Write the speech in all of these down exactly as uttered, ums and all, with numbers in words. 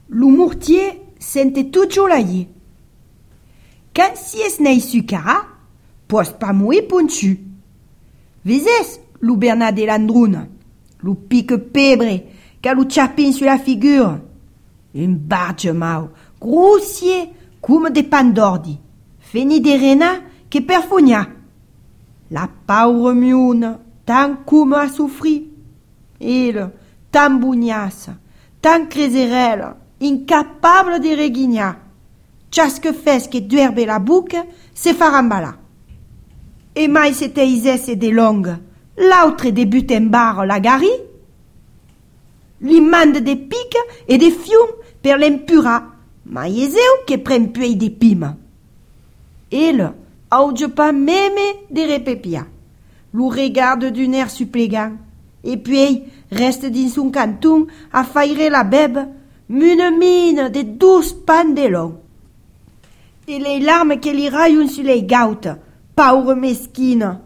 Lo mortier sente tout jolaillé. Quand si es nei sucara, post pas moui ponchu. Vezes, lo Bernard de Landrune, lo pique pebre, qu'a lo chapin sur la figure. Un barge mau, grossier, comme des pandordi, feni de rena que perfonia. La pauvre miune, tant comme a souffri. Il, tant bougnasse, tant créserelle, incapable de regigna. Chasque fes que duerbe la boucle, se farambala. Et mai c'était isesse de longue, l'autre débute en barre la gari. Li mande des piques et des fiumes per l'impura, mai eseu que pren puei de pima. Il, auge pas même de repepia. Lo regarde d'un air suppliant, et puis reste dans son canton à faire la bèbe, une mine de douze pans de long. Et les larmes que li raillent sur les gautes, pauvre mesquine.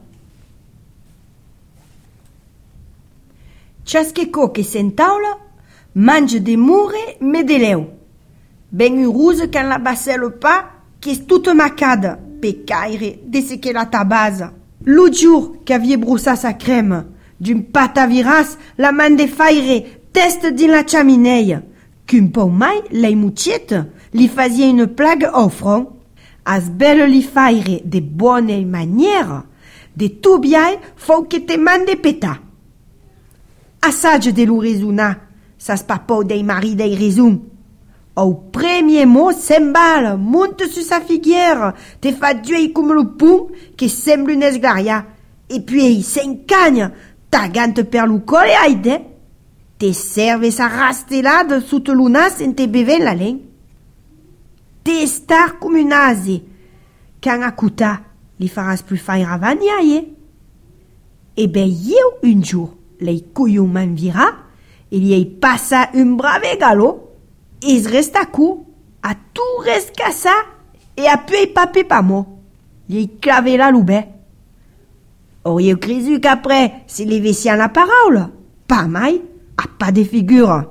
Chasqueco que s'entaula, mange des moure mais de leu. Ben rouge quand la basselle pas, qu'est toute macade, pécaire de ce que la tabase. L'autre jour qu'aviez broussa sa crème, d'une pâte à viras, la main de faire test dans la cheminée, qu'un peu mai, les mouchettes, li faisait une plague au front. As belle li faire de bonnes manières, de tout bien, faut que te mande péta. Assage de l'ourezuna, ça se papo des maris des raisons. Au premier mot, s'emballe, monte sur sa figuière, te fa duer comme le pont, qui semble une esglaria. Et puis, s'encagne, ta gante per le col et aide. Te serve sa rastelade sous te lunas en te beven la laine. Te star comme une ase. Quand akuta, li faras plus faire avagnaye. Et ben, yeu, un jour, les couillons m'envira, il y passa un brave galop. Il reste à coup, à tout reste qu'à ça, et à pu papé pas moi. Il clavé la loubet. Auriez cru qu'après, s'il les vessiens la parole, pas mal, à pas de figure.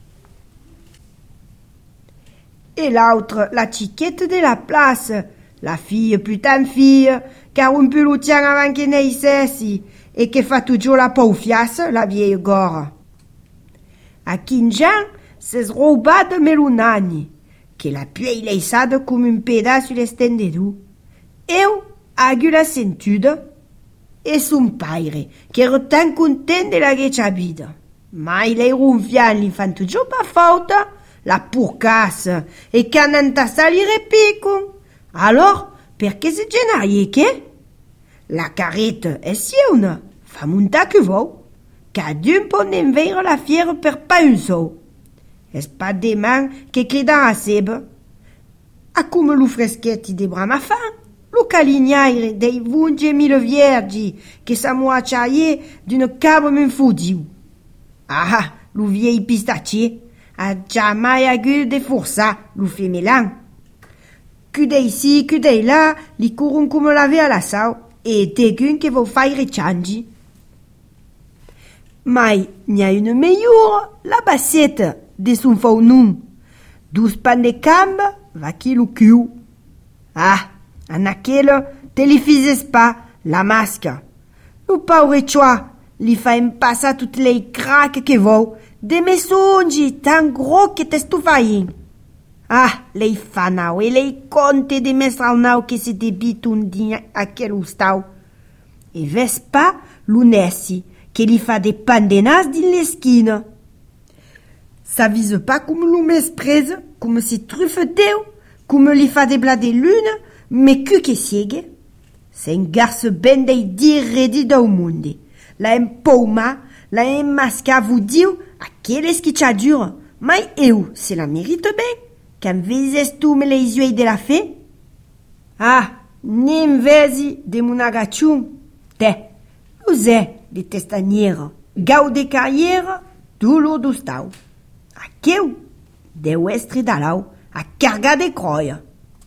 Et l'autre, la chiquette de la place, la fille putain fille, car un peu le tient avant qu'elle naisse, et qui fait toujours la paufiasse, la vieille gore. À Kinjan, c'est roba de melunani, que la puei leissade comme un pedaç sur l'estendedou. Eu agu la sentude, et son père, qui est tant content de la guetchabide. Mais les ronfiants li fan toujours pas faute, la pourcasse, et quand entassa li repico. Alors, perché se genarie que? La carrette est sione, fa monta que vau, qu'a d'un pont d'envers la fière per pas un sou. Est pas des mains qui crient à sebe. A come lo freschetti de bramafan, lo calignaire dei vunge mille viergi che s'amuacciaie d'une cave men fudiu. Ah, lo vieil pistachier, a jamais agu de força, lo femelan. Que d'ici, que de là, li courun comme laver à la sau, et tegun que vos faire changi. Mais, n'y a une meilleure, la bassette de son faux nom. Douze pan de cambe, va qui le cul. Ah, en aquel, te li fises pas, la masque. Le pauvre choix, li fa en passa toutes les craques que vau, de messongi tan gros que t'estoufaïn. Ah, les fanau et les contes de mestralnau que se débitent un dia à quel oustau. Et Vespa, l'unessi, que li fa des pandenas din l'esquine. Ça vise pas comme l'ou mesprese, comme si truffeteu, comme li fa des blas de lune, mais que que siege. C'est un garce ben dei diredi do monde. La empouma, la emmasca vous diu, à quel esquitchadure, mais eu, c'est la mérite ben. Quand vezes tu me les yeux de la fée? Ah, nim vezi de mon agachum. Te, usé de testanière, gau de carrière, tout l'eau d'ustau. A queu, de ouestre d'alau, a carga de croix.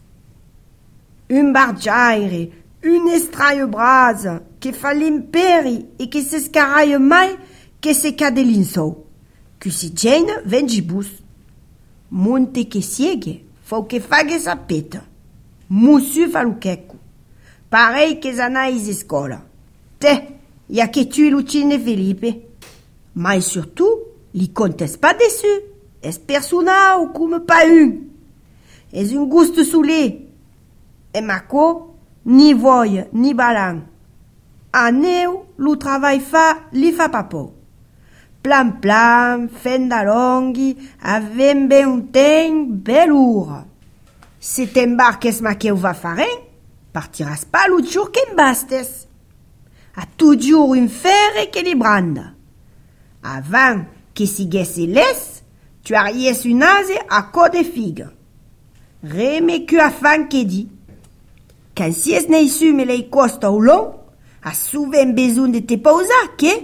Un barjaire, une estraille brase, que fa l'imperi et que s'escaraille mai, que se cade l'insou. Que si Jane vengibus. Monte que siegue, faut que fague sa peta. Mussu fa luqueco. Pareil que zanais escola. Te, ya que tu Lucine Felipe. Mais surtout, li conteste pas dessus. Es persona ou comme pas un. Es un gust soulé. E maco, ni voy, ni balan. Aneu, lo travail fa, li fa papo. Plan plan, fenda longhi, avem ben un temps belour. Si t'embarques ma que va faren, partiras pas l'autre jour qu'en bastes. A toujours un fer que li branda. Avant que siguesse les, tu arries une ase à côte de figue. Reme que afin que dit. Quand si es ne su me les costa au long, a souvent besoin de te pauser, que?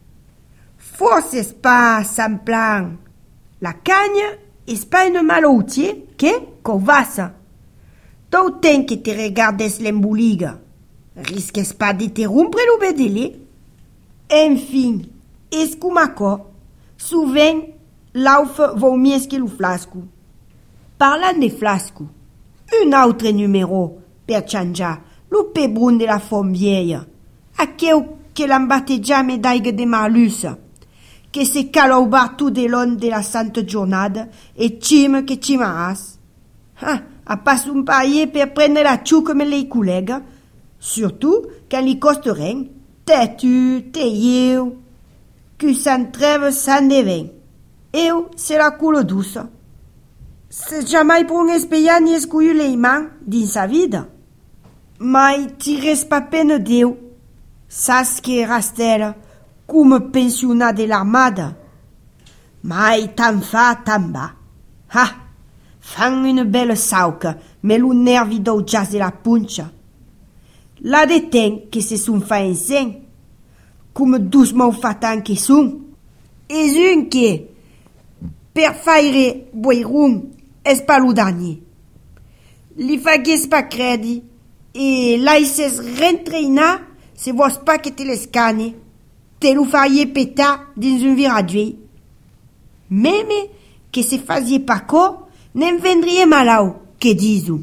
Forces pas sans plan. La cagne est pas une maloutier, que? Qu'on va ça. D'autant que te regardes l'embouliga. Risques pas de te rompre le bedele. Enfin, escumaco, souvent, l'auf vaut mieux que le flasco. Parlant de flasco, un autre numéro per changer le pebrun de la femme vieille, aquel que l'embatteja médaille de malus, que se cala au bar tout de long de la sainte journée et chime que chimaras. Ah, a pas un paillet per prendre la chou comme les collègues, surtout quand li coste rien, têtu, teyeu, que s'en trêve sans devin. Eu, c'est la coule douce. C'est jamais pour un espéant ni escuyer les mains dans sa vie. Mais tires pas peine Dieu. Sas que rastel, comme pensionnat de l'armada. Mais tant fa, tant bas. Ha! Fan une belle sauque, mais le nervi d'au jazz de la puncha. La déteint que se sont fait enceint, comme doucement fatant que sont. Et un que, per faire boiron, es pas le dernier. Li fagues pas credi, et laisses rentraîna, se vos pas que te l'escane, te le feriez péta dans un viradué. Même que se faisiez pas co, n'en vendriez malao, que disons.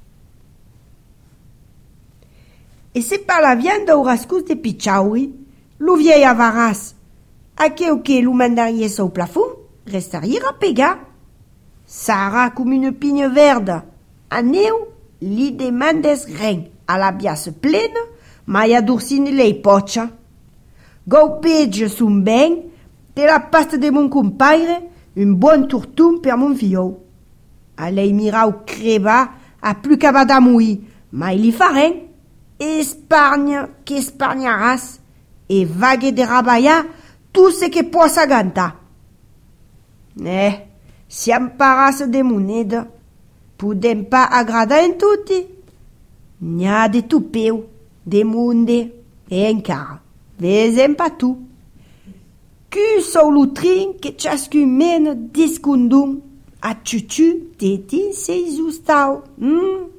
Et c'est par la viande au rascous de pichaoui, le vieil avaras, à que que le mandariez au plafond, restariez à pega. Sarah comme une pigne verde. A neu, li demandes rien, à la biasse pleine, mais a durcine les poches. Gaupege son ben, de la pasta de mon compagre, un bon tourtum per mon fillou. Allez mira au creva, a plus qu'à badamoui, mais li fa rien. Espargne qu'espargnaras, et vague de rabaya, tout ce que possa ganta. Eh, si amparas de moneda, podem pas agradar en tutti. N'ha de tupeu, de monde, e encara, vesem pas tout. Que sou l'utrin que chascun mène discundum, a chuchu, teti se justau, hmm?